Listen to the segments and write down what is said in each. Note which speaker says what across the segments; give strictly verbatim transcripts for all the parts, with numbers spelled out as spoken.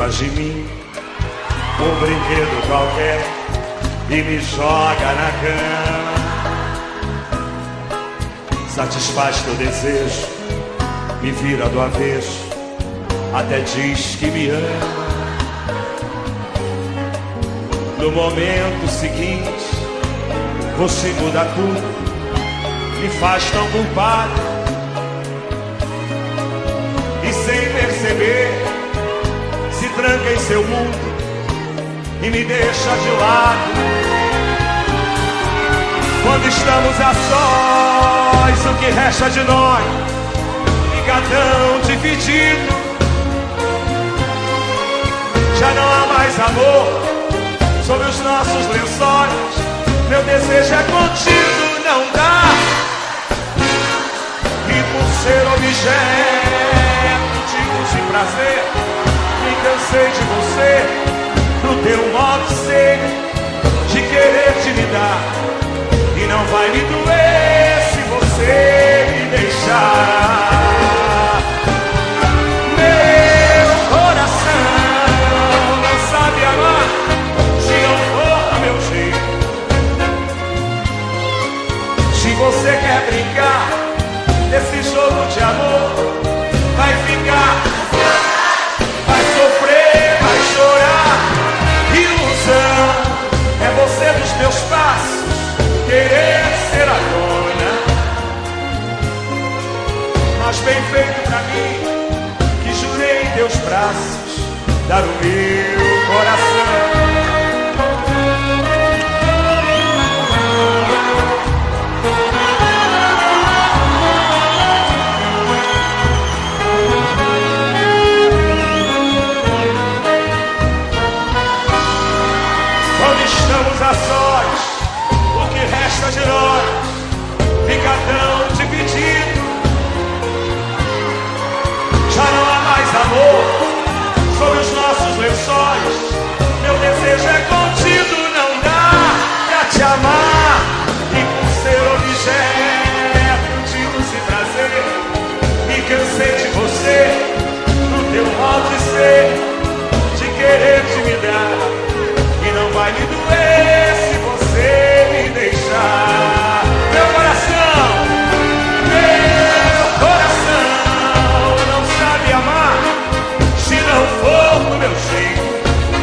Speaker 1: faz de mim um brinquedo qualquer e me joga na cama. Satisfaz teu desejo, me vira do avesso, até diz que me ama. No momento seguinte, você muda tudo, me faz tão culpado, e sem perceber, se tranca em seu mundo e me deixa de lado. Quando estamos a sós, o que resta de nós fica tão dividido. Já não há mais amor sobre os nossos lençóis, meu desejo é contido, não dá. E por ser objeto de uso e prazer, me cansei de você, do teu modo de ser, de querer te me dar. E não vai me doer se você me deixar. Meu coração não sabe amar se não for do meu jeito. Se você quer brincar nesse jogo de amor, vai ficar, vai sofrer, vai chorar. Ilusão é você dos meus passos, querer ser a dona. Mas bem feito pra mim, que jurei em teus braços dar o meu coração. Estamos a sós, o que resta de nós fica tão dividido. Já não há mais amor sobre os nossos lençóis, meu desejo é contido, não dá pra te amar. E por ser objeto de luz e prazer, me cansei de você, do teu modo de ser, de querer te me dar. E não vai me doer se você me deixar. Meu coração, meu coração não sabe amar se não for do meu jeito.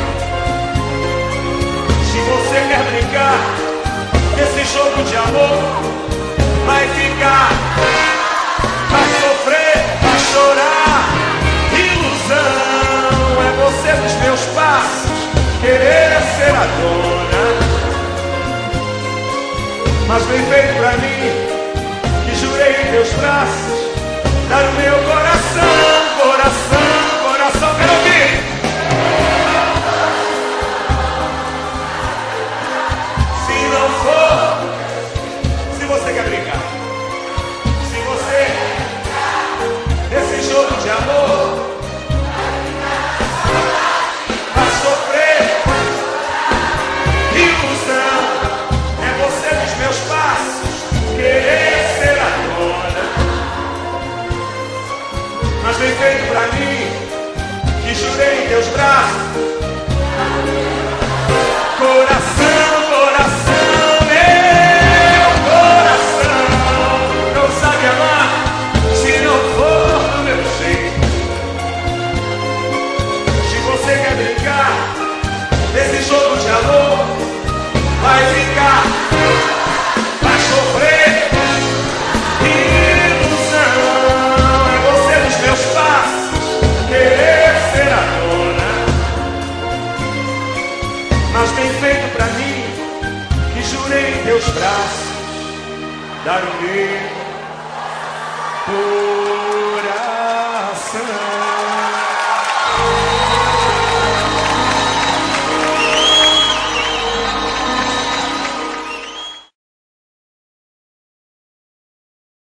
Speaker 1: Se você quer brincar nesse jogo de amor, vai ficar, vai sofrer, vai chorar. Ilusão é você dos meus passos, querer ser a dona. Mas bem feito pra mim, que jurei em teus braços dar o meu coração, coração, coração. Quero ouvir. Se não for, se você quer brincar, se você nesse jogo de amor vai sofrer. Ilusão é você dos meus passos, querer ser a dona. Mas bem feito pra mim, que jurei em teus braços. Coração, coração, meu coração não sabe amar se não for do meu jeito. Se você quer brincar nesse jogo de amor, vai ficar, vai sofrer. Ilusão é você dos meus passos, querer ser a dona. Mas bem feito pra mim, que jurei em teus braços dar o meu.